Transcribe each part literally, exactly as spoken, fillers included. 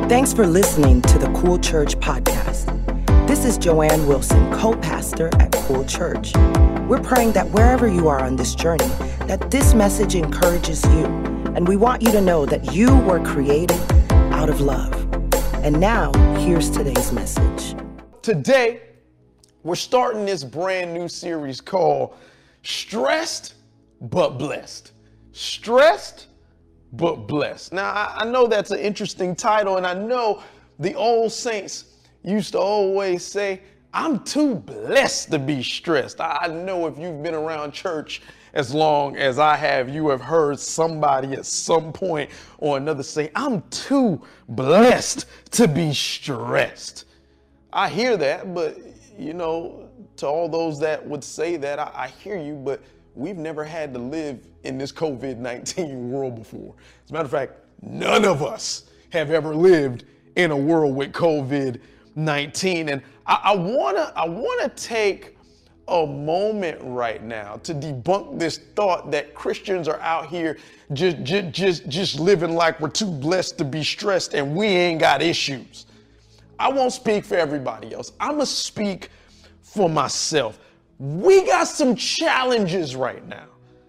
Thanks for listening to the Cool Church podcast. This is Joanne Wilson, co-pastor at Cool Church. We're praying that wherever you are on this journey, that this message encourages you. And we want you to know that you were created out of love. And now, here's today's message. Today, we're starting this brand new series called Stressed But Blessed. Stressed but Blessed. Now, I, I know that's an interesting title, and I know the old saints used to always say, I'm too blessed to be stressed. I know if you've been around church as long as I have, you have heard somebody at some point or another say, I'm too blessed to be stressed. I hear that, but you know, to all those that would say that, I, I hear you, but we've never had to live in this covid nineteen world before. As a matter of fact, none of us have ever lived in a world with covid nineteen. And I, I wanna, I wanna take a moment right now to debunk this thought that Christians are out here just, just, just, just living like we're too blessed to be stressed and we ain't got issues. I won't speak for everybody else. I'ma speak for myself. We got some challenges right now.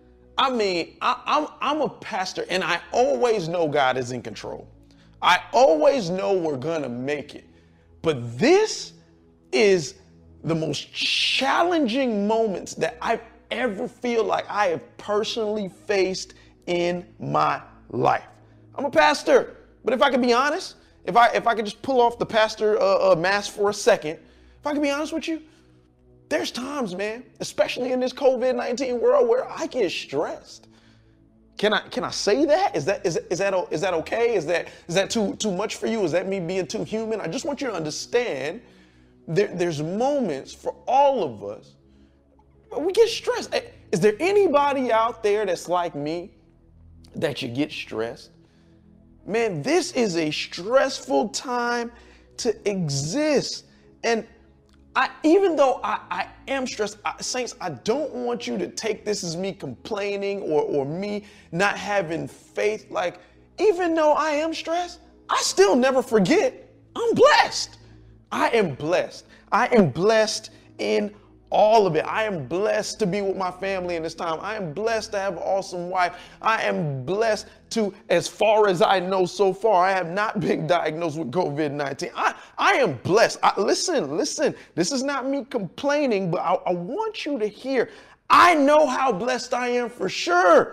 I mean, I, I'm, I'm a pastor and I always know God is in control. I always know we're gonna make it. But this is the most challenging moments that I ever feel like I have personally faced in my life. I'm a pastor, but if I can be honest, if I if I could just pull off the pastor uh, uh, mask for a second, if I can be honest with you, there's times, man, especially in this covid nineteen world, where I get stressed. Can I can I say that? Is that is is that is that okay? Is that is that too too much for you? Is that me being too human? I just want you to understand there, there's moments for all of us we get stressed. Is there anybody out there that's like me that you get stressed? Man, this is a stressful time to exist. And I, even though I, I am stressed, I, saints, I don't want you to take this as me complaining or, or me not having faith. Like, even though I am stressed, I still never forget I'm blessed. I am blessed. I am blessed in all of it. I am blessed to be with my family in this time. I am blessed to have an awesome wife. I am blessed to, as far as I know so far, I have not been diagnosed with covid nineteen. I, I am blessed. I, listen, listen, this is not me complaining, but I, I want you to hear, I know how blessed I am for sure,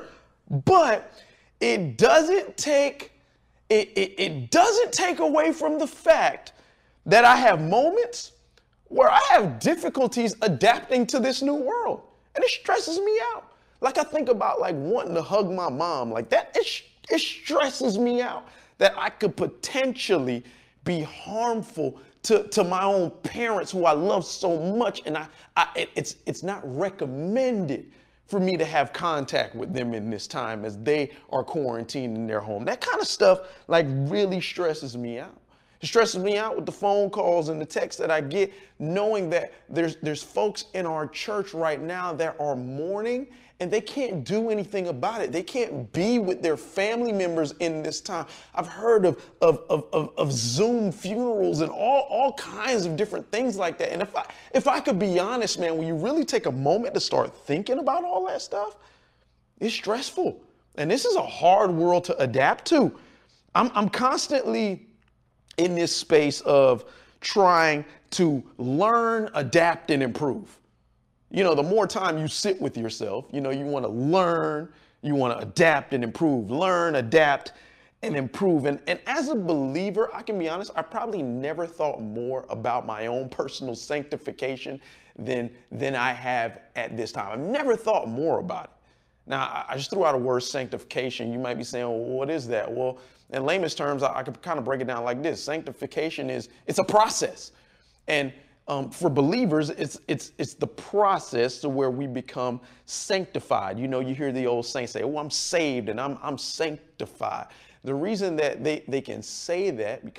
but it doesn't take, it, it, it doesn't take away from the fact that I have moments where I have difficulties adapting to this new world. And it stresses me out. Like I think about like wanting to hug my mom like that. It, it stresses me out that I could potentially be harmful to, to my own parents who I love so much. And I, I it, it's, it's not recommended for me to have contact with them in this time as they are quarantined in their home. That kind of stuff like really stresses me out. It stresses me out with the phone calls and the texts that I get, knowing that there's there's folks in our church right now that are mourning and they can't do anything about it. They can't be with their family members in this time. I've heard of of of, of, of Zoom funerals and all, all kinds of different things like that. And if I if I could be honest, man, when you really take a moment to start thinking about all that stuff, it's stressful. And this is a hard world to adapt to. I'm I'm constantly in this space of trying to learn, adapt, and improve. You know, the more time you sit with yourself, you know, you want to learn, you want to adapt and improve, learn, adapt, and improve. And, and as a believer, I can be honest, I probably never thought more about my own personal sanctification than, than I have at this time. I've never thought more about it. Now, I just threw out a word, sanctification. You might be saying, well, what is that? Well, in layman's terms, I, I could kind of break it down like this. Sanctification is, it's a process. And um, for believers, it's, it's, it's the process to where we become sanctified. You know, you hear the old saints say, oh, I'm saved and I'm, I'm sanctified. The reason that they, they can say that because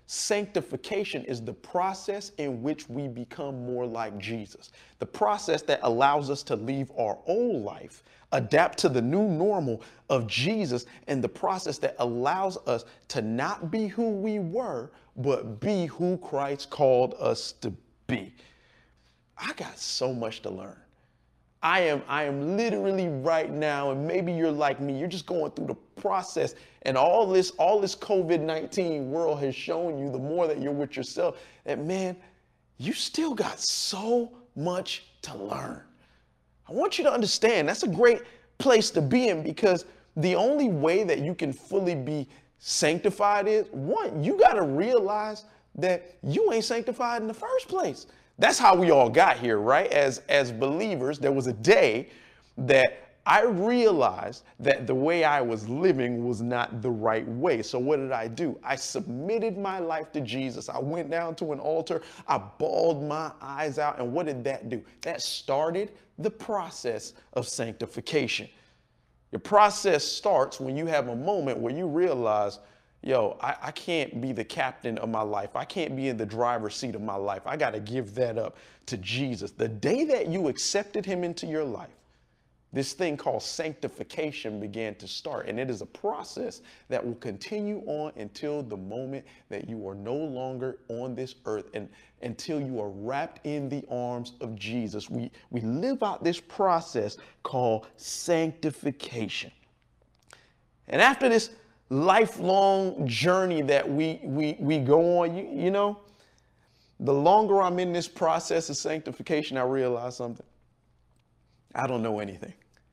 Sanctification is the process in which we become more like Jesus. The process that allows us to leave our old life, adapt to the new normal of Jesus, and the process that allows us to not be who we were, but be who Christ called us to be. I got so much to learn. I am, I am literally right now, and maybe you're like me, you're just going through the process, and all this, all this COVID nineteen world has shown you, the more that you're with yourself, that man, you still got so much to learn. I want you to understand that's a great place to be in, because the only way that you can fully be sanctified is, one, you got to realize that you ain't sanctified in the first place. That's how we all got here, right? As, as believers, there was a day that I realized that the way I was living was not the right way. So what did I do? I submitted my life to Jesus. I went down to an altar. I bawled my eyes out. And what did that do? That started the process of sanctification. Your process starts when you have a moment where you realize, yo, I, I can't be the captain of my life. I can't be in the driver's seat of my life. I got to give that up to Jesus. The day that you accepted him into your life, this thing called sanctification began to start. And it is a process that will continue on until the moment that you are no longer on this earth, and until you are wrapped in the arms of Jesus. We, we live out this process called sanctification. And after this lifelong journey that we, we, we go on, you, you know, the longer I'm in this process of sanctification, I realize something. I don't know anything.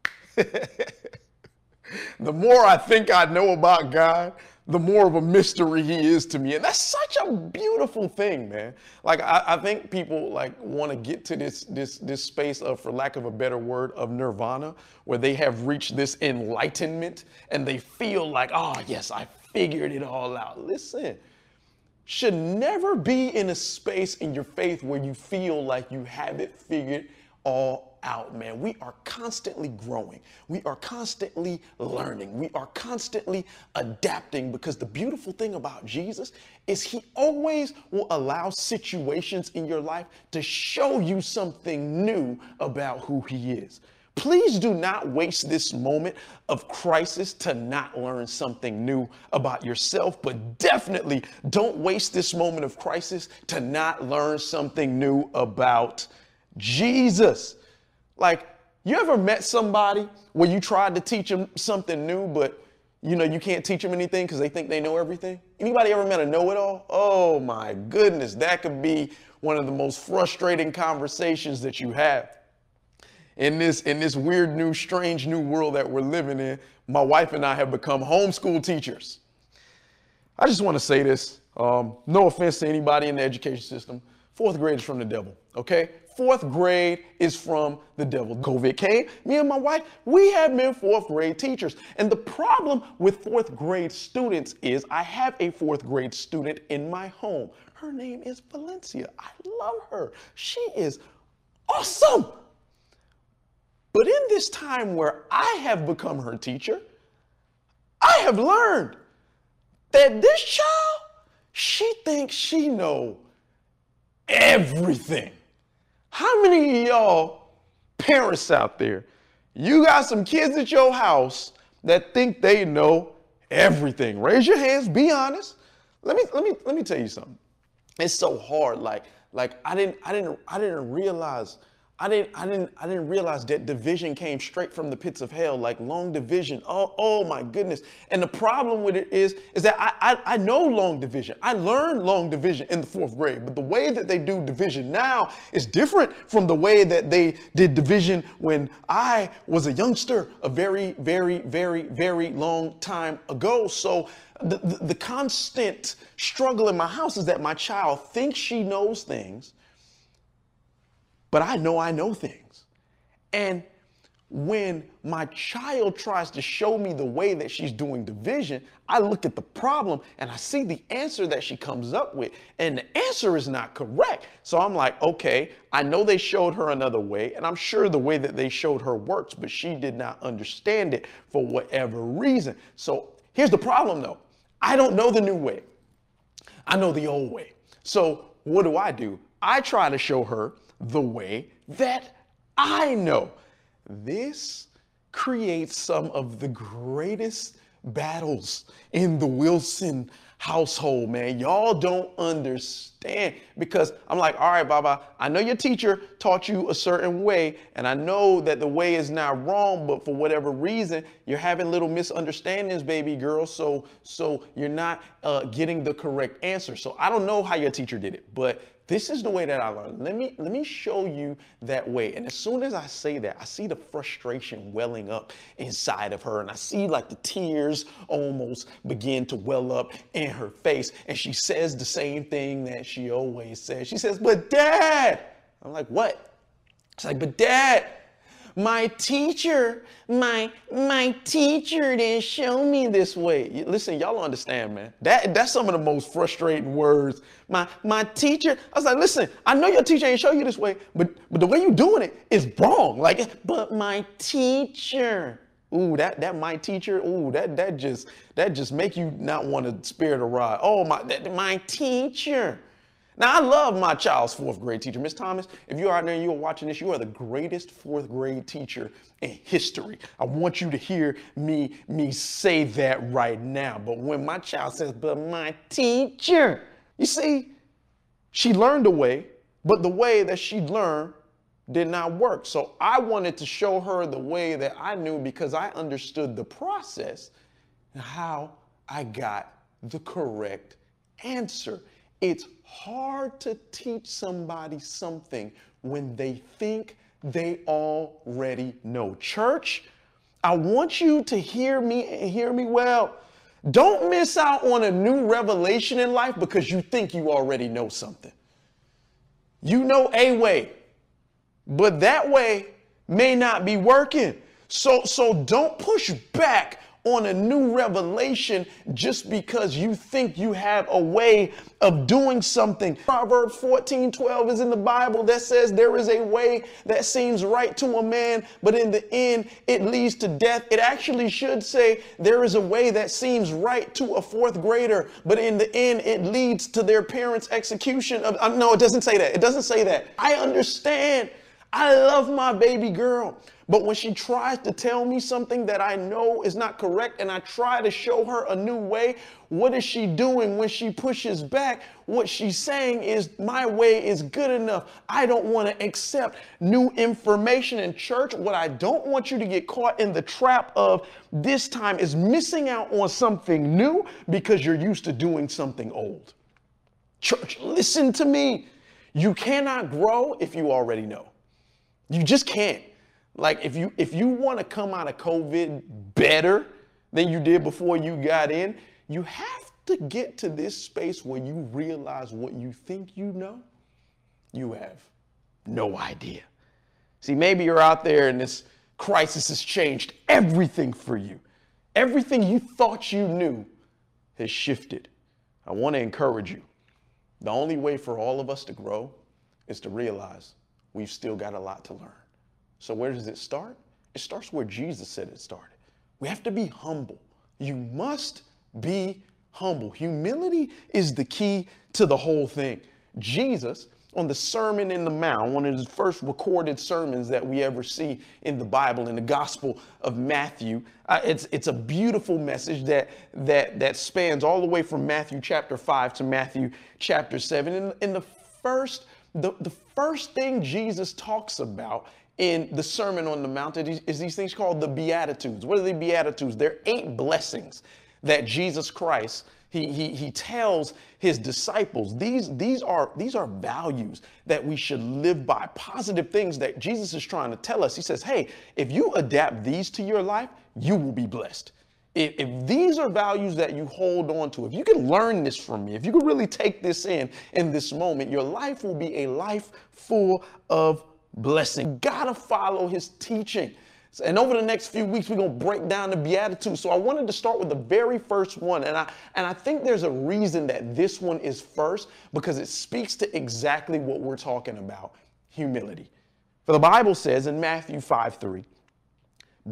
The more I think I know about God, the more of a mystery he is to me. And that's such a beautiful thing, man. Like, I, I think people like want to get to this, this, this space of, for lack of a better word, of nirvana, where they have reached this enlightenment and they feel like, oh yes, I figured it all out. Listen, should never be in a space in your faith where you feel like you have it figured all out, man. We are constantly growing. We are constantly learning. We are constantly adapting, because the beautiful thing about Jesus is he always will allow situations in your life to show you something new about who he is. Please do not waste this moment of crisis to not learn something new about yourself, but definitely don't waste this moment of crisis to not learn something new about Jesus. Like, you ever met somebody where you tried to teach them something new, but you know, you can't teach them anything because they think they know everything? Anybody ever met a know-it-all? Oh my goodness, that could be one of the most frustrating conversations that you have. In this, in this weird new, strange new world that we're living in, my wife and I have become homeschool teachers. I just want to say this, um, no offense to anybody in the education system, fourth grade is from the devil, okay? Fourth grade is from the devil. COVID came, me and my wife, we have been fourth grade teachers. And the problem with fourth grade students is I have a fourth grade student in my home. Her name is Valencia. I love her. She is awesome. But in this time where I have become her teacher, I have learned that this child, she thinks she knows everything. How many of y'all parents out there, you got some kids at your house that think they know everything? Raise your hands, be honest. Let me, let me, let me tell you something. It's so hard. Like, like I didn't, I didn't, I didn't realize I didn't, I didn't, I didn't realize that division came straight from the pits of hell, like long division. Oh, oh my goodness. And the problem with it is, is that I, I, I know long division. I learned long division in the fourth grade, but the way that they do division now is different from the way that they did division when I was a youngster a very, very, very, very long time ago. So the, the, the constant struggle in my house is that my child thinks she knows things, but I know I know things. And when my child tries to show me the way that she's doing division, I look at the problem and I see the answer that she comes up with, and the answer is not correct. So I'm like, okay, I know they showed her another way, and I'm sure the way that they showed her works, but she did not understand it for whatever reason. So here's the problem though. I don't know the new way. I know the old way. So what do I do? I try to show her the way that I know. This creates some of the greatest battles in the Wilson household, man. Y'all don't understand, because I'm like, all right, Baba, I know your teacher taught you a certain way, and I know that the way is not wrong, but for whatever reason, you're having little misunderstandings, baby girl. So, so you're not uh, getting the correct answer. So I don't know how your teacher did it, but this is the way that I learned. Let me, let me show you that way. And as soon as I say that, I see the frustration welling up inside of her. And I see like the tears almost begin to well up in her face. And she says the same thing that she always says. She says, but Dad, I'm like, what? It's like, but Dad, my teacher, my, my teacher didn't show me this way. Listen, y'all understand, man. That, that's some of the most frustrating words. My, my teacher, I was like, listen, I know your teacher ain't show you this way, but, but the way you doing it is wrong. Like, but my teacher, ooh, that, that my teacher, ooh, that, that just, that just make you not want to spare the rod. Oh, my, that, my teacher. Now, I love my child's fourth grade teacher, Miss Thomas. If you're out there and you're watching this, you are the greatest fourth grade teacher in history. I want you to hear me, me say that right now. But when my child says, but my teacher, you see, she learned a way, but the way that she learned did not work. So I wanted to show her the way that I knew, because I understood the process and how I got the correct answer. It's hard to teach somebody something when they think they already know. Church, I want you to hear me and hear me well. Don't miss out on a new revelation in life because you think you already know something. You know a way, but that way may not be working. So, so don't push back on a new revelation just because you think you have a way of doing something. Proverbs fourteen twelve is in the Bible that says there is a way that seems right to a man, but in the end it leads to death. It actually should say there is a way that seems right to a fourth grader, but in the end it leads to their parents' execution of, um, no, it doesn't say that. It doesn't say that. I understand. I love my baby girl. But when she tries to tell me something that I know is not correct and I try to show her a new way, what is she doing when she pushes back? What she's saying is my way is good enough. I don't want to accept new information in church. What I don't want you to get caught in the trap of this time is missing out on something new because you're used to doing something old. Church, listen to me. You cannot grow if you already know. You just can't. Like if you if you want to come out of COVID better than you did before you got in, you have to get to this space where you realize what you think you know, you have no idea. See, maybe you're out there and this crisis has changed everything for you. Everything you thought you knew has shifted. I want to encourage you. The only way for all of us to grow is to realize we've still got a lot to learn. So where does it start? It starts where Jesus said it started. We have to be humble. You must be humble. Humility is the key to the whole thing. Jesus, on the Sermon in the Mount, one of his first recorded sermons that we ever see in the Bible, in the Gospel of Matthew, uh, it's it's a beautiful message that that that spans all the way from Matthew chapter five to Matthew chapter seven. In, in the first the, the first thing Jesus talks about in the Sermon on the Mount is these things called the Beatitudes. What are the Beatitudes? They're eight blessings that Jesus Christ, he, he, he tells his disciples. These, these, are, these are values that we should live by, positive things that Jesus is trying to tell us. He says, hey, if you adapt these to your life, you will be blessed. If, if these are values that you hold on to, if you can learn this from me, if you can really take this in in this moment, your life will be a life full of blessing. Gotta follow his teaching. And over the next few weeks, we're going to break down the Beatitudes. So I wanted to start with the very first one. And I, and I think there's a reason that this one is first, because it speaks to exactly what we're talking about, humility. For the Bible says in Matthew five three,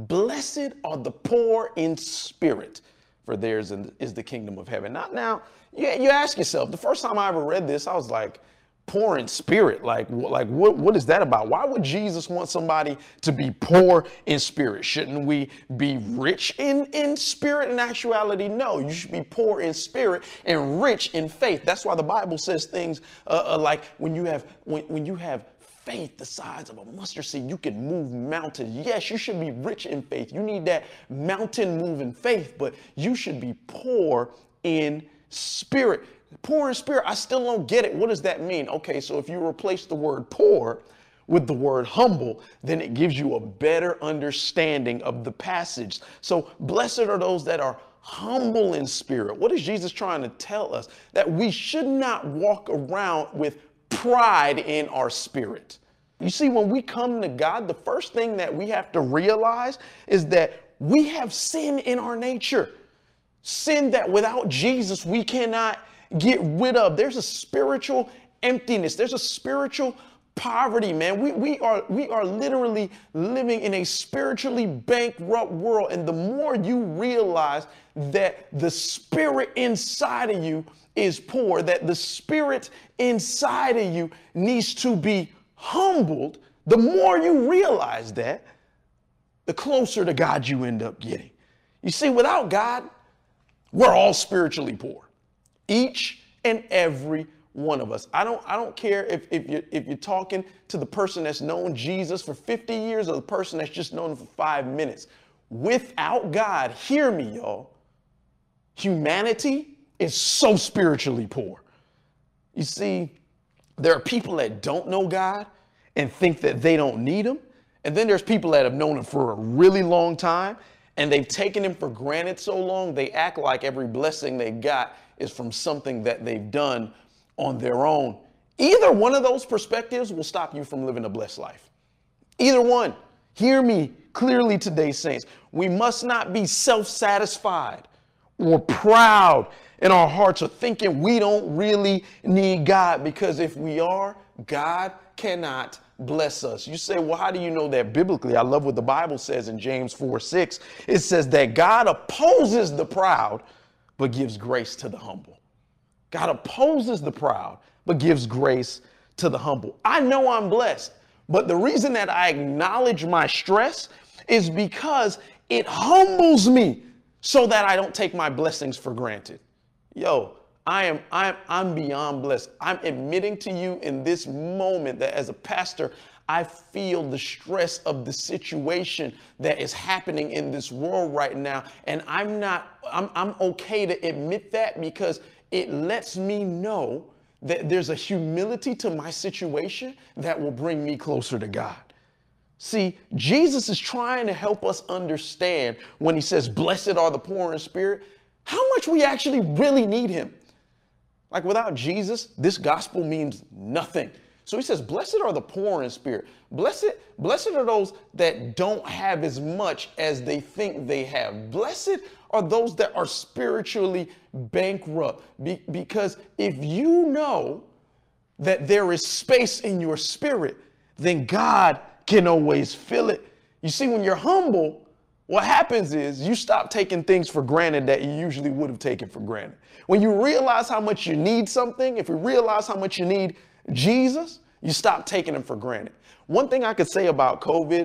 blessed are the poor in spirit, for theirs is the kingdom of heaven. Now, now, you, you ask yourself, the first time I ever read this, I was like, poor in spirit. Like, like what, what is that about? Why would Jesus want somebody to be poor in spirit? Shouldn't we be rich in, in spirit? In actuality, no. You should be poor in spirit and rich in faith. That's why the Bible says things uh, uh, like when you have when, when you have faith the size of a mustard seed, you can move mountains. Yes, you should be rich in faith. You need that mountain moving faith, but you should be poor in spirit. Poor in spirit, I still don't get it. What does that mean? Okay, so if you replace the word poor with the word humble, then it gives you a better understanding of the passage. So blessed are those that are humble in spirit. What is Jesus trying to tell us? That we should not walk around with pride in our spirit. You see, when we come to God, the first thing that we have to realize is that we have sin in our nature. Sin that without Jesus we cannot get rid of. There's a spiritual emptiness. There's a spiritual poverty, man. We, we are we are literally living in a spiritually bankrupt world. And the more you realize that the spirit inside of you is poor, that the spirit inside of you needs to be humbled, the more you realize that, the closer to God you end up getting. You see, without God, we're all spiritually poor. Each and every one of us. I don't I don't care if, if, you're, if you're talking to the person that's known Jesus for fifty years or the person that's just known him for five minutes. Without God, hear me, y'all, humanity is so spiritually poor. You see, there are people that don't know God and think that they don't need him. And then there's people that have known him for a really long time and they've taken him for granted so long, they act like every blessing they got is from something that they've done on their own. Either one of those perspectives will stop you from living a blessed life. Either one. Hear me clearly today, saints. We must not be self-satisfied or proud in our hearts or thinking we don't really need God, because if we are, God cannot bless us. You say, well, how do you know that biblically? I love what the Bible says in James four six. It says that God opposes the proud, but gives grace to the humble. God opposes the proud, but gives grace to the humble. I know I'm blessed, but the reason that I acknowledge my stress is because it humbles me so that I don't take my blessings for granted. Yo, I am, I'm, I'm beyond blessed. I'm admitting to you in this moment that as a pastor, I feel the stress of the situation that is happening in this world right now. And I'm not, I'm, I'm okay to admit that, because it lets me know that there's a humility to my situation that will bring me closer to God. See, Jesus is trying to help us understand when he says, blessed are the poor in spirit, how much we actually really need him. Like without Jesus, this gospel means nothing. So he says, blessed are the poor in spirit. Blessed, blessed are those that don't have as much as they think they have. Blessed are those that are spiritually bankrupt. Be, because if you know that there is space in your spirit, then God can always fill it. You see, when you're humble, what happens is you stop taking things for granted that you usually would have taken for granted. When you realize how much you need something, if you realize how much you need Jesus, you stop taking him for granted. One thing I could say about COVID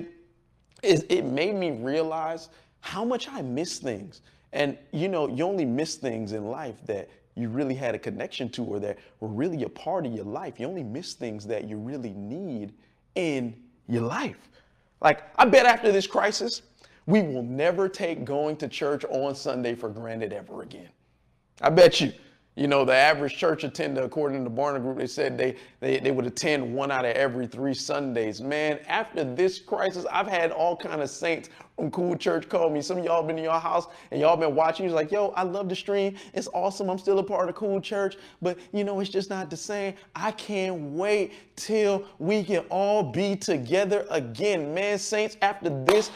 is it made me realize how much I miss things. And, you know, you only miss things in life that you really had a connection to or that were really a part of your life. You only miss things that you really need in your life. Like, I bet after this crisis, we will never take going to church on Sunday for granted ever again. I bet you. You know, the average church attender, according to the Barna Group, they said they, they, they would attend one out of every three Sundays. Man, after this crisis, I've had all kind of saints from Cool Church call me. Some of y'all been in your house and y'all been watching. You're like, yo, I love the stream. It's awesome. I'm still a part of Cool Church, but you know, it's just not the same. I can't wait till we can all be together again. Man, saints, after this,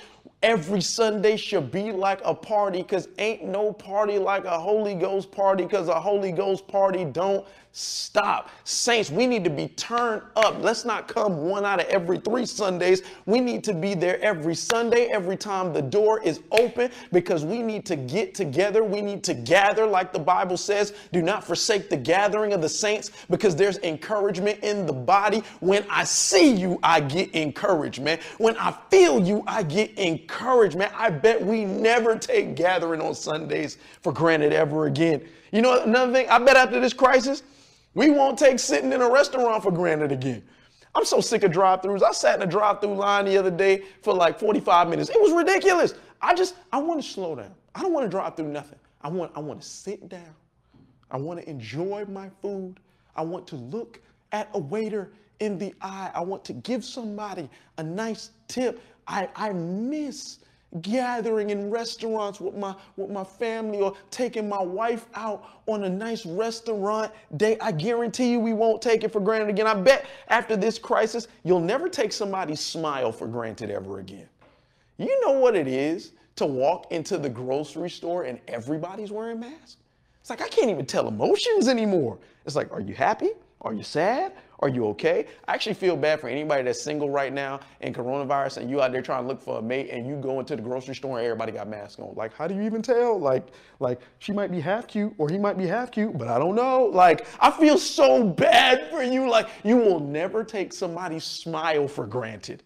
Every Sunday should be like a party, because ain't no party like a Holy Ghost party, because a Holy Ghost party don't stop. Saints, we need to be turned up. Let's not come one out of every three Sundays. We need to be there every Sunday, every time the door is open, because we need to get together. We need to gather, like the Bible says. Do not forsake the gathering of the saints, because there's encouragement in the body. When I see you, I get encouragement. When I feel you, I get encouragement. I bet we never take gathering on Sundays for granted ever again. You know, another thing, I bet after this crisis, we won't take sitting in a restaurant for granted again. I'm so sick of drive-thrus. I sat in a drive-thru line the other day for like forty-five minutes. It was ridiculous. I just, I want to slow down. I don't want to drive through nothing. I want, I want to sit down. I want to enjoy my food. I want to look at a waiter in the eye. I want to give somebody a nice tip. I, I miss gathering in restaurants with my with my family, or taking my wife out on a nice restaurant date. I guarantee you we won't take it for granted again. I bet after this crisis, you'll never take somebody's smile for granted ever again. You know what it is to walk into the grocery store and everybody's wearing masks? It's like, I can't even tell emotions anymore. It's like, are you happy? Are you sad? Are you okay? I actually feel bad for anybody that's single right now in coronavirus, and you out there trying to look for a mate, and you go into the grocery store and everybody got masks on. Like, how do you even tell? Like, like she might be half cute or he might be half cute, but I don't know. Like, I feel so bad for you. Like, you will never take somebody's smile for granted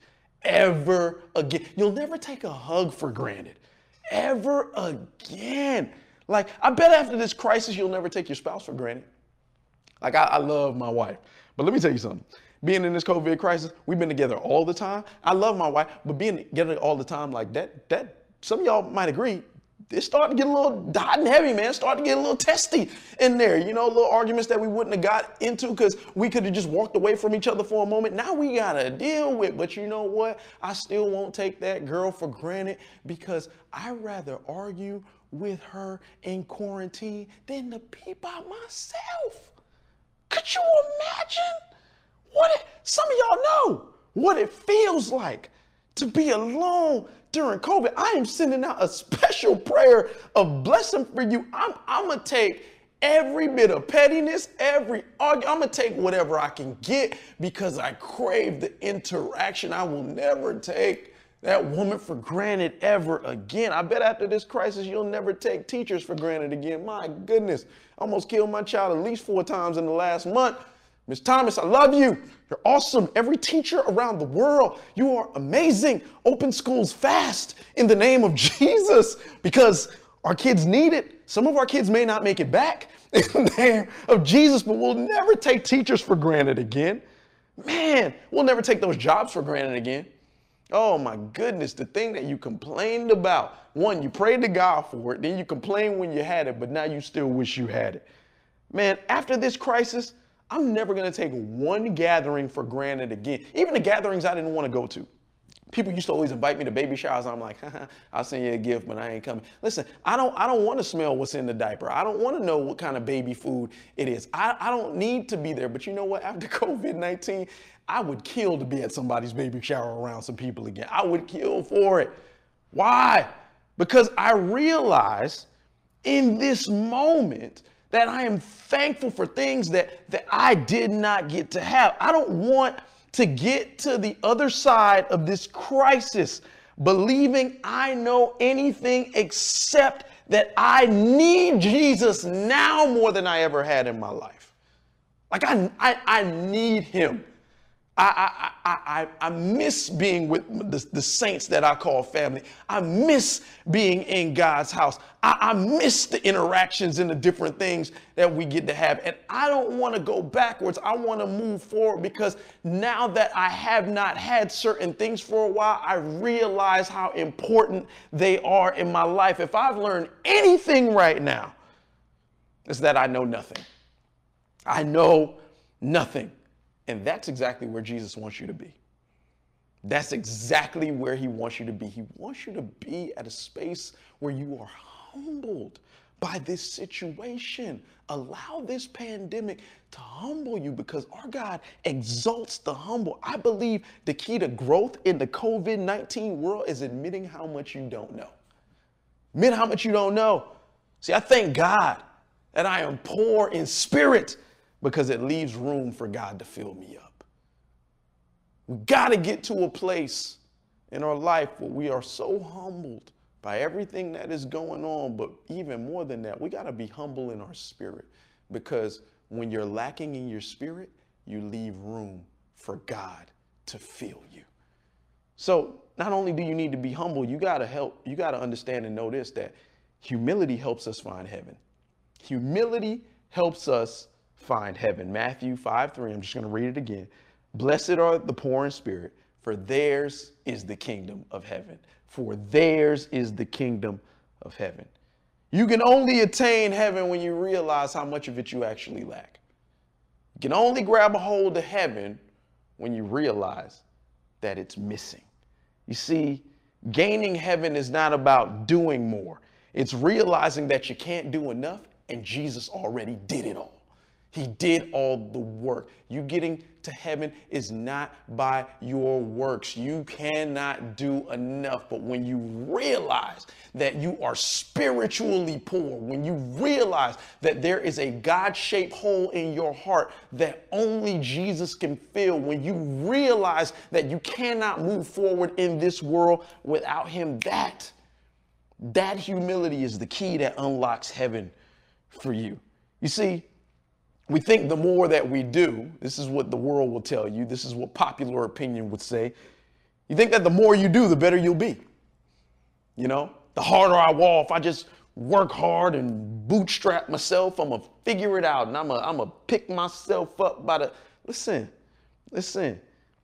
ever again. You'll never take a hug for granted ever again. Like, I bet after this crisis, you'll never take your spouse for granted. Like, I, I love my wife. But let me tell you something. Being in this COVID crisis, we've been together all the time. I love my wife, but being together all the time like that, that some of y'all might agree, it's starting to get a little hot and heavy, man. It's starting to get a little testy in there. You know, little arguments that we wouldn't have got into because we could have just walked away from each other for a moment. Now we got to deal with. But you know what? I still won't take that girl for granted, because I'd rather argue with her in quarantine than to be by myself. Could you imagine what it, some of y'all know what it feels like to be alone during COVID? I am sending out a special prayer of blessing for you. I'm, I'm going to take every bit of pettiness, every argument. I'm going to take whatever I can get, because I crave the interaction. I will never take that woman for granted ever again. I bet after this crisis, you'll never take teachers for granted again. My goodness. I almost killed my child at least four times in the last month. Miz Thomas, I love you. You're awesome. Every teacher around the world, you are amazing. Open schools fast in the name of Jesus, because our kids need it. Some of our kids may not make it back in the name of Jesus, but we'll never take teachers for granted again. Man, we'll never take those jobs for granted again. Oh my goodness, the thing that you complained about. One, you prayed to God for it, then you complained when you had it, but now you still wish you had it. Man, after this crisis, I'm never going to take one gathering for granted again. Even the gatherings I didn't want to go to. People used to always invite me to baby showers. I'm like, haha, I'll send you a gift, but I ain't coming. Listen, I don't I don't want to smell what's in the diaper. I don't want to know what kind of baby food it is. I, I don't need to be there. But you know what? After COVID nineteen, I would kill to be at somebody's baby shower around some people again. I would kill for it. Why? Because I realize in this moment that I am thankful for things that, that I did not get to have. I don't want to get to the other side of this crisis believing I know anything except that I need Jesus now more than I ever had in my life. Like I, I, I need him. I, I, I, I miss being with the, the saints that I call family. I miss being in God's house. I, I miss the interactions and the different things that we get to have. And I don't want to go backwards. I want to move forward, because now that I have not had certain things for a while, I realize how important they are in my life. If I've learned anything right now, it's that I know nothing. I know nothing. And that's exactly where Jesus wants you to be. That's exactly where he wants you to be. He wants you to be at a space where you are humbled by this situation. Allow this pandemic to humble you because our God exalts the humble. I believe the key to growth in the COVID nineteen world is admitting how much you don't know. Admit how much you don't know. See, I thank God that I am poor in spirit because it leaves room for God to fill me up. We got to get to a place in our life where we are so humbled by everything that is going on, but even more than that, we got to be humble in our spirit, because when you're lacking in your spirit, you leave room for God to fill you. So not only do you need to be humble, you got to help, you got to understand and know this, that humility helps us find heaven. Humility helps us find heaven. Matthew five three, I'm just going to read it again. Blessed are the poor in spirit, for theirs is the kingdom of heaven. For theirs is the kingdom of heaven. You can only attain heaven when you realize how much of it you actually lack. You can only grab a hold of heaven when you realize that it's missing. You see, gaining heaven is not about doing more. It's realizing that you can't do enough and Jesus already did it all. He did all the work. You getting to heaven is not by your works. You cannot do enough. But when you realize that you are spiritually poor, when you realize that there is a God-shaped hole in your heart that only Jesus can fill, when you realize that you cannot move forward in this world without him, that, that humility is the key that unlocks heaven for you. You see, we think the more that we do, this is what the world will tell you, this is what popular opinion would say. You think that the more you do, the better you'll be. You know, the harder I walk, if I just work hard and bootstrap myself, I'm going to figure it out and I'm going I'm to pick myself up by the, listen, listen,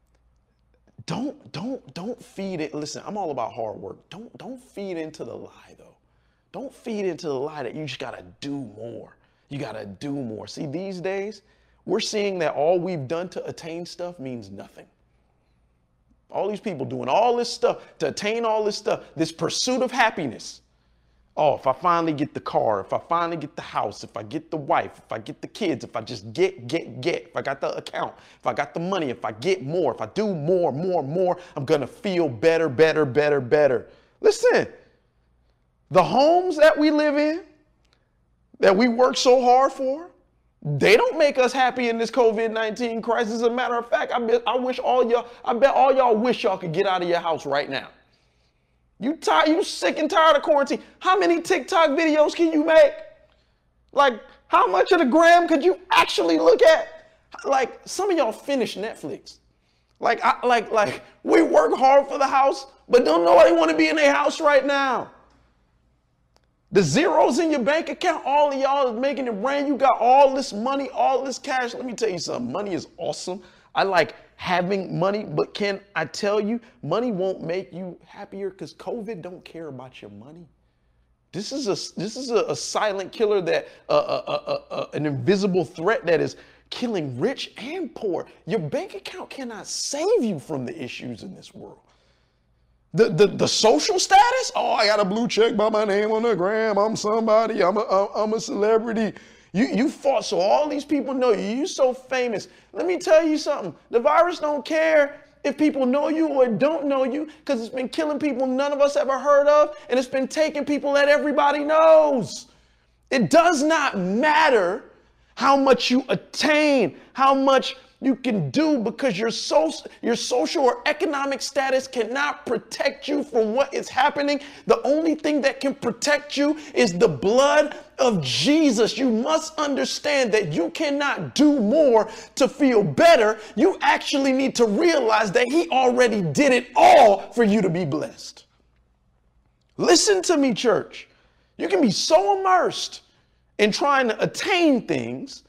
don't, don't, don't feed it. Listen, I'm all about hard work. Don't, don't feed into the lie though. Don't feed into the lie that you just got to do more. You got to do more. See, these days, we're seeing that all we've done to attain stuff means nothing. All these people doing all this stuff to attain all this stuff, this pursuit of happiness. Oh, if I finally get the car, if I finally get the house, if I get the wife, if I get the kids, if I just get, get, get, if I got the account, if I got the money, if I get more, if I do more, more, more, I'm going to feel better, better, better, better. Listen, the homes that we live in, that we work so hard for, they don't make us happy in this COVID nineteen crisis. As a matter of fact, I bet, I wish all y'all, I bet all y'all wish y'all could get out of your house right now. You tired, you sick and tired of quarantine. How many TikTok videos can you make? Like, how much of the gram could you actually look at? Like, some of y'all finish Netflix. Like, I, like, like, we work hard for the house, but don't nobody want to be in their house right now. The zeros in your bank account, all of y'all is making it rain. You got all this money, all this cash. Let me tell you something. Money is awesome. I like having money, but can I tell you, money won't make you happier because COVID don't care about your money. This is a this is a, a silent killer, that uh, uh, uh, uh, an invisible threat that is killing rich and poor. Your bank account cannot save you from the issues in this world. The, the the social status? Oh, I got a blue check by my name on the gram. I'm somebody. I'm a, I'm a celebrity. You, you fought so all these people know you. You're so famous. Let me tell you something. The virus don't care if people know you or don't know you, because it's been killing people none of us ever heard of, and it's been taking people that everybody knows. It does not matter how much you attain, how much you can do, because your, so, your social or economic status cannot protect you from what is happening. The only thing that can protect you is the blood of Jesus. You must understand that you cannot do more to feel better. You actually need to realize that he already did it all for you to be blessed. Listen to me, church. You can be so immersed in trying to attain things,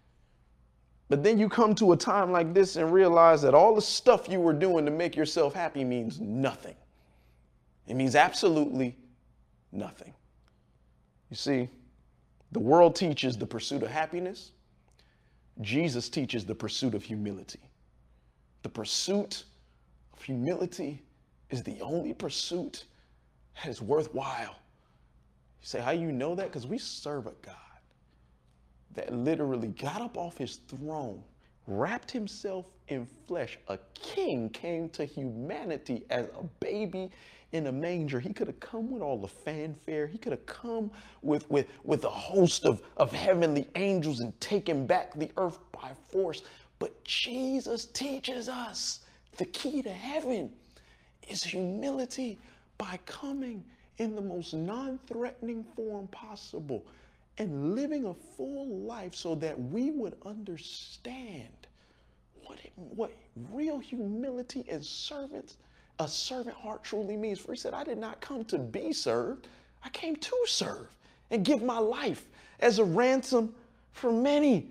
but then you come to a time like this and realize that all the stuff you were doing to make yourself happy means nothing. It means absolutely nothing. You see, the world teaches the pursuit of happiness. Jesus teaches the pursuit of humility. The pursuit of humility is the only pursuit that is worthwhile. You say, how you know that? Because we serve a God that literally got up off his throne, wrapped himself in flesh. A king came to humanity as a baby in a manger. He could have come with all the fanfare. He could have come with, with, with a host of, of heavenly angels and taken back the earth by force. But Jesus teaches us the key to heaven is humility by coming in the most non-threatening form possible and living a full life so that we would understand what, it, what real humility and servants, a servant heart truly means. For he said, I did not come to be served. I came to serve and give my life as a ransom for many.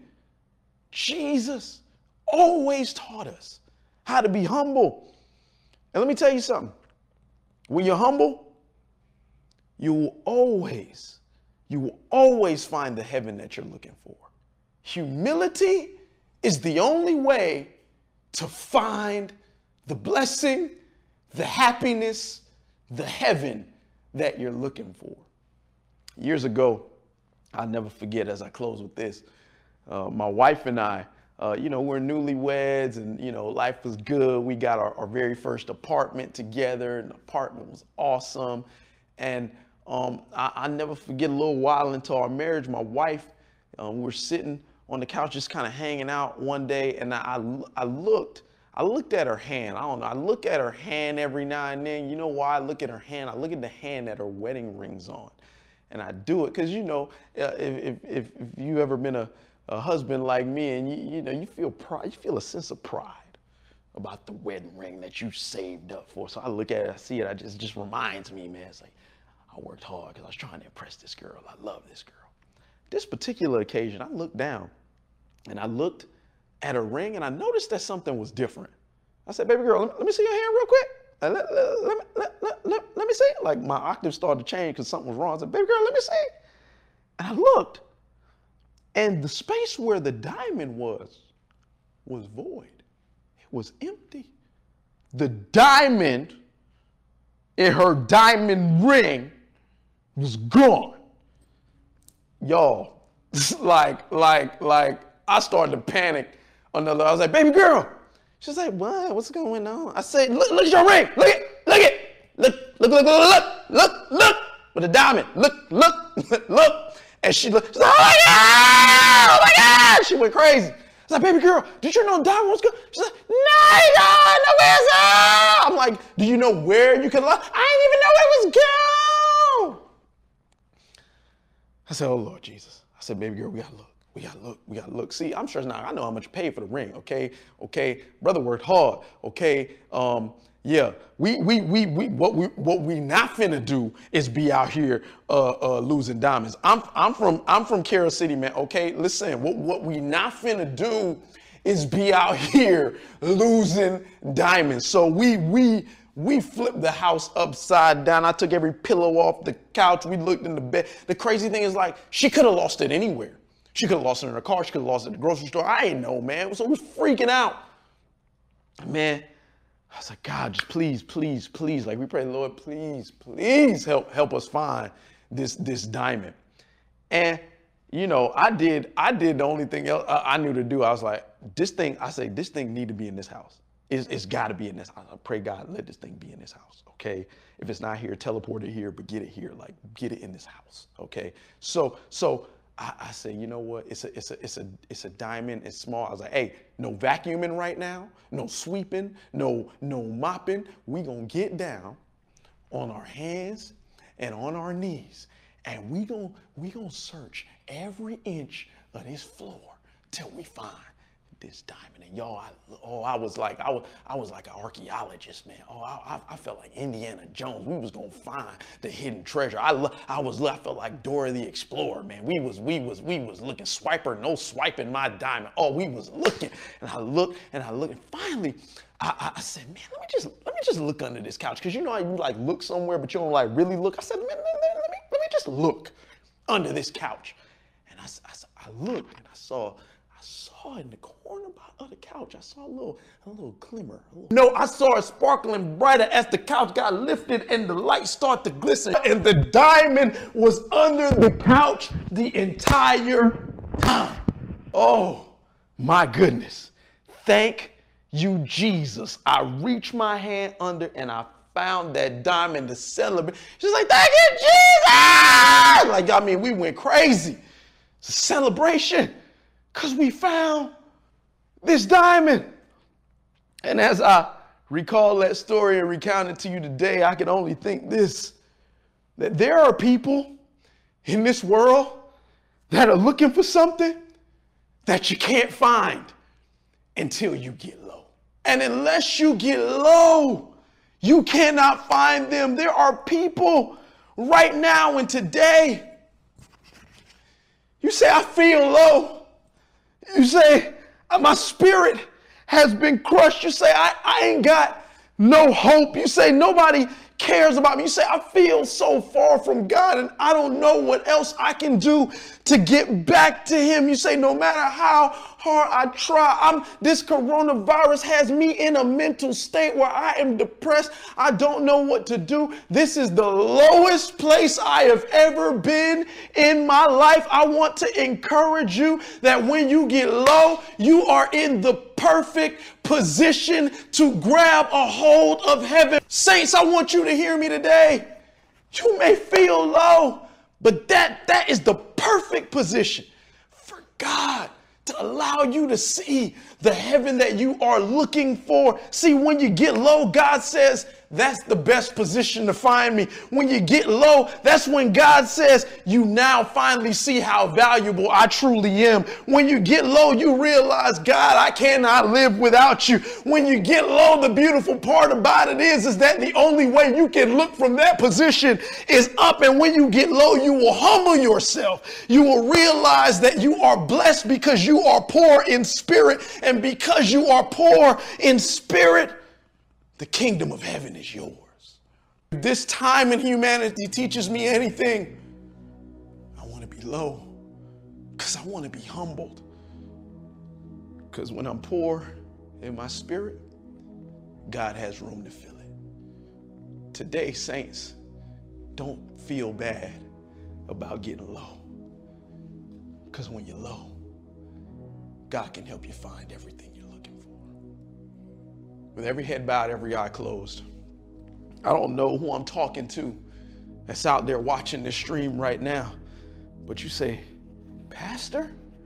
Jesus always taught us how to be humble. And let me tell you something. When you're humble, you will always, you will always find the heaven that you're looking for. Humility is the only way to find the blessing, the happiness, the heaven that you're looking for. Years ago, I'll never forget as I close with this, uh, my wife and I, uh, you know, we're newlyweds and, you know, life was good. We got our, our very first apartment together and the apartment was awesome. And um, I, I never forget a little while into our marriage, my wife, uh, we were sitting on the couch just kind of hanging out one day and I, I looked, I looked at her hand. I don't know. I look at her hand every now and then. You know why I look at her hand? I look at the hand that her wedding ring's on. And I do it because, you know, uh, if, if, if you ever been a, a husband like me and, you, you know, you feel pride, you feel a sense of pride about the wedding ring that you saved up for. So I look at it, I see it, I just, it just reminds me, man, it's like, I worked hard because I was trying to impress this girl. I love this girl. This particular occasion, I looked down and I looked at her ring and I noticed that something was different. I said, baby girl, let me, let me see your hand real quick. Let, let, let, let, let, let, let, let me see it. Like my octave started to change because something was wrong. I said, baby girl, let me see it. And I looked and the space where the diamond was, was void. It was empty. The diamond in her diamond ring was gone. Y'all, like, like, like, I started to panic. Another, I was like, baby girl. She's like, what? What's going on? I said, look, look at your ring. Look at, look at, look, look, look, look, look, look, look, with a diamond. Look, look, look. And she looked, she's like, oh my God, oh my God. She went crazy. I was like, baby girl, did you know the diamond was good? She's like, no, you don't know where it's at. I'm like, do you know where you could look? I didn't even know it was gone. I said, oh Lord Jesus. I said, baby girl, we gotta look. We gotta look, we gotta look. See, I'm stressed now. I know how much you paid for the ring, okay? Okay, brother worked hard, okay? Um, yeah, we, we, we, we, what we, what we not finna do is be out here uh, uh, losing diamonds. I'm, I'm from, I'm from Carol City, man, okay? Listen, what, what we not finna do is be out here losing diamonds. So we, we, we flipped the house upside down. I took every pillow off the couch. We looked in the bed. The crazy thing is like, she could have lost it anywhere. She could have lost it in her car. She could have lost it at the grocery store. I didn't know, man. So I was freaking out. Man, I was like, God, just please, please, please. Like we pray, Lord, please, please help help us find this, this diamond. And, you know, I did, I did the only thing else I knew to do. I was like, this thing, I say, this thing need to be in this house. It's, it's got to be in this house. I pray, God, let this thing be in this house, okay? If it's not here, teleport it here, but get it here. Like, get it in this house, okay? So, so, I, I said, you know what? It's a, it's a, it's a, it's a diamond. It's small. I was like, hey, no vacuuming right now, no sweeping, no, no mopping. We gonna get down on our hands and on our knees, and we gonna, we gonna search every inch of this floor till we find this diamond. And y'all, I, oh, I was like, I was, I was like an archaeologist, man. Oh, I, I felt like Indiana Jones. We was gonna find the hidden treasure. I, I was, I felt like Dora the Explorer, man. We was, we was, we was looking. Swiper, no swiping my diamond. Oh, we was looking, and I looked, and I looked, and finally, I, I, I said, man, let me just, let me just look under this couch, cause you know how you like look somewhere, but you don't like really look. I said, man, let, let, let me, let me just look under this couch, and I, I, I looked, and I saw. I saw in the corner of the couch, I saw a little, a little glimmer. A little... No, I saw it sparkling brighter as the couch got lifted and the light started to glisten. And the diamond was under the couch the entire time. Oh, my goodness. Thank you, Jesus. I reached my hand under and I found that diamond to celebrate. She's like, thank you, Jesus! Like, I mean, we went crazy. It's a celebration because we found this diamond. And as I recall that story and recount it to you today, I can only think this, that there are people in this world that are looking for something that you can't find until you get low. And unless you get low, you cannot find them. There are people right now and today. You say, I feel low. You say, my spirit has been crushed. You say, I, I ain't got no hope. You say, nobody cares about me. You say, I feel so far from God and I don't know what else I can do to get back to him. You say, no matter how hard I try, I'm, this coronavirus has me in a mental state where I am depressed. I don't know what to do. This is the lowest place I have ever been in my life. I want to encourage you that when you get low, you are in the perfect position to grab a hold of heaven. Saints, I want you to hear me today. You may feel low, but that, that is the perfect position for God to allow you to see the heaven that you are looking for. See, when you get low, God says, that's the best position to find me. When you get low, that's when God says, you now finally see how valuable I truly am. When you get low, you realize, God, I cannot live without you. When you get low, the beautiful part about it is, is that the only way you can look from that position is up. And when you get low, you will humble yourself. You will realize that you are blessed because you are poor in spirit. And because you are poor in spirit, the kingdom of heaven is yours. If this time in humanity teaches me anything, I want to be low because I want to be humbled. Because when I'm poor in my spirit, God has room to fill it. Today, saints, don't feel bad about getting low. Because when you're low, God can help you find everything you're looking for. With every head bowed, every eye closed. I don't know who I'm talking to that's out there watching this stream right now, but you say, Pastor,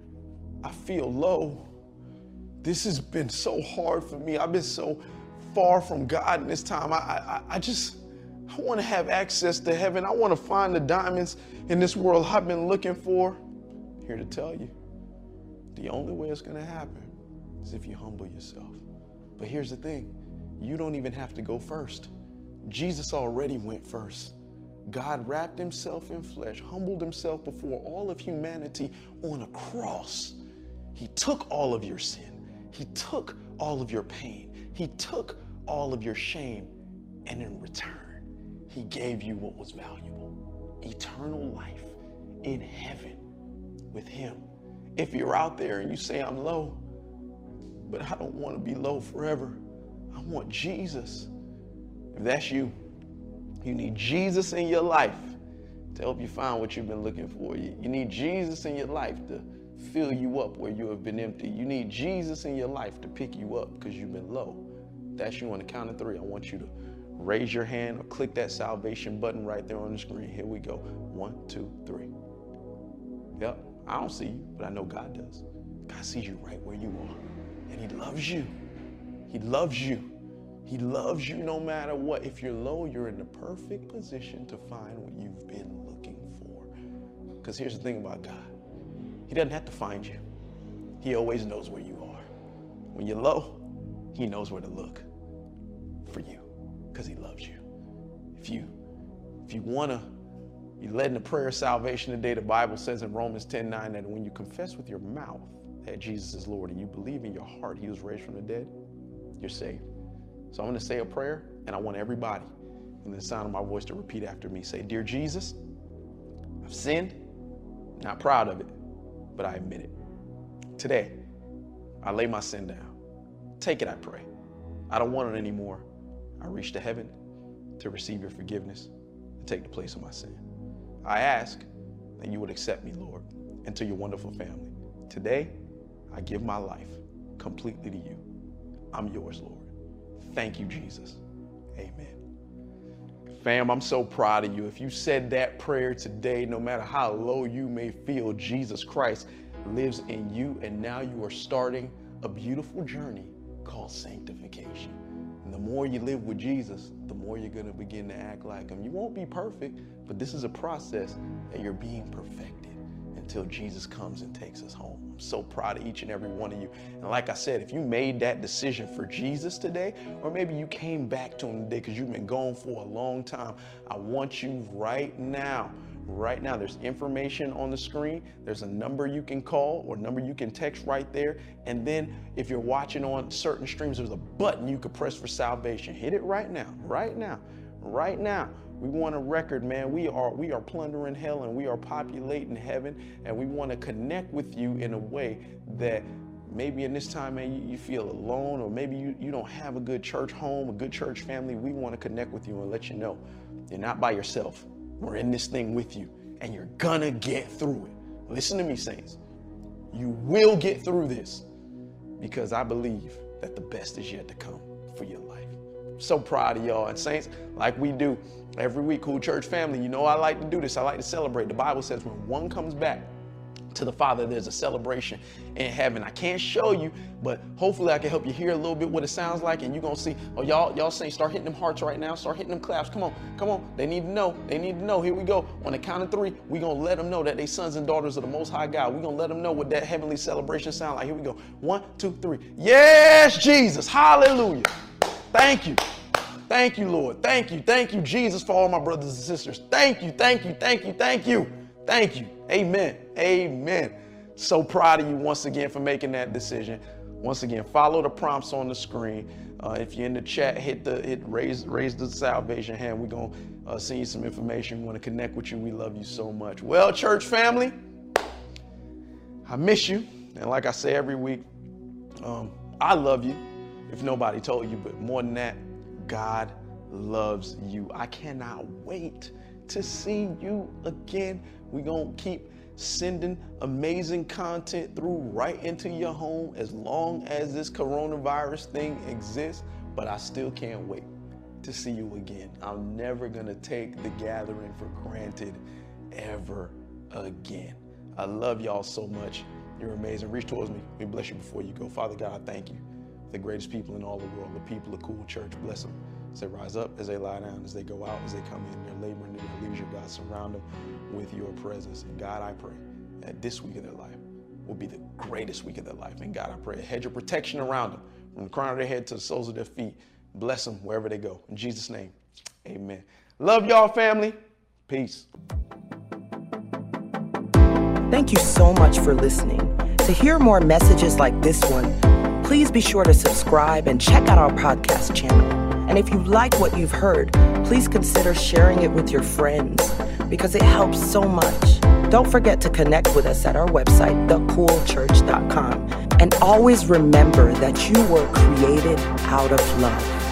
I feel low. This has been so hard for me. I've been so far from God in this time. I, I, I just, I want to have access to heaven. I want to find the diamonds in this world I've been looking for. I'm here to tell you, the only way it's going to happen is if you humble yourself. But here's the thing, you don't even have to go first. Jesus already went first. God wrapped himself in flesh, humbled himself before all of humanity on a cross. He took all of your sin. He took all of your pain. He took all of your shame. And in return, he gave you what was valuable, eternal life in heaven with him. If you're out there and you say, I'm low, but I don't want to be low forever. I want Jesus. If that's you, you need Jesus in your life to help you find what you've been looking for. You, you need Jesus in your life to fill you up where you have been empty. You need Jesus in your life to pick you up because you've been low. If that's you on the count of three. I want you to raise your hand or click that salvation button right there on the screen. Here we go. One, two, three. Yep, I don't see you, but I know God does. God sees you right where you are. And he loves you. He loves you. He loves you no matter what. If you're low, you're in the perfect position to find what you've been looking for. Because here's the thing about God. He doesn't have to find you. He always knows where you are. When you're low, he knows where to look for you because he loves you. If you, if you want to be led in the prayer of salvation today, the Bible says in Romans ten nine that when you confess with your mouth that Jesus is Lord and you believe in your heart he was raised from the dead, you're saved. So I'm going to say a prayer, and I want everybody in the sound of my voice to repeat after me. Say, Dear Jesus, I've sinned, not proud of it, but I admit it. Today, I lay my sin down. Take it, I pray. I don't want it anymore. I reach to heaven to receive your forgiveness and take the place of my sin. I ask that you would accept me, Lord, into your wonderful family. Today, I give my life completely to you. I'm yours, Lord. Thank you, Jesus. Amen. Fam, I'm so proud of you. If you said that prayer today, no matter how low you may feel, Jesus Christ lives in you, and now you are starting a beautiful journey called sanctification. And the more you live with Jesus, the more you're going to begin to act like him. You won't be perfect, but this is a process that you're being perfected until Jesus comes and takes us home. I'm so proud of each and every one of you. And like I said, if you made that decision for Jesus today, or maybe you came back to him today because you've been gone for a long time, I want you right now, right now, there's information on the screen. There's a number you can call or number you can text right there. And then if you're watching on certain streams, there's a button you could press for salvation. Hit it right now, right now, right now. We want a record, man. We are we are plundering hell and we are populating heaven, and we want to connect with you in a way that maybe in this time, man, you, you feel alone, or maybe you, you don't have a good church home, a good church family. We want to connect with you and let you know you're not by yourself. We're in this thing with you, and you're gonna get through it. Listen to me, saints. You will get through this, because I believe that the best is yet to come for your life. So proud of y'all. And saints, like we do every week, Cool Church family, you know I like to do this. I like to celebrate. The Bible says when one comes back to the Father, there's a celebration in heaven. I can't show you, but hopefully I can help you hear a little bit what it sounds like, and you're gonna see. Oh, y'all, y'all saying, start hitting them hearts right now. Start hitting them claps. Come on, come on. They need to know. They need to know. Here we go. On the count of three, we're gonna let them know that they sons and daughters of the Most High God. We're gonna let them know what that heavenly celebration sound like. Here we go. One, two, three. Yes, Jesus. Hallelujah. Thank you. Thank you, Lord. Thank you. Thank you, Jesus, for all my brothers and sisters. Thank you. Thank you. Thank you. Thank you. Thank you. Amen. Amen. So proud of you once again for making that decision. Once again, follow the prompts on the screen. Uh, if you're in the chat, hit the hit raise raise the salvation hand. We're gonna uh, send you some information. We want to connect with you. We love you so much. Well, church family, I miss you, and like I say every week, um, I love you. If nobody told you, but more than that, God loves you. I cannot wait to see you again. We're going to keep sending amazing content through right into your home as long as this coronavirus thing exists. But I still can't wait to see you again. I'm never going to take the gathering for granted ever again. I love y'all so much. You're amazing. Reach towards me. Let me bless you before you go. Father God, I thank you. The greatest people in all the world, the people of Cool Church. Bless them as they rise up, as they lie down, as they go out, as they come in, their labor and their leisure. God, surround them with your presence. And God, I pray that this week of their life will be the greatest week of their life. And God, I pray a hedge of protection around them, from the crown of their head to the soles of their feet. Bless them wherever they go. In Jesus' name, amen. Love y'all, family. Peace. Thank you so much for listening. To hear more messages like this one, please be sure to subscribe and check out our podcast channel. And if you like what you've heard, please consider sharing it with your friends, because it helps so much. Don't forget to connect with us at our website, the cool church dot com. And always remember that you were created out of love.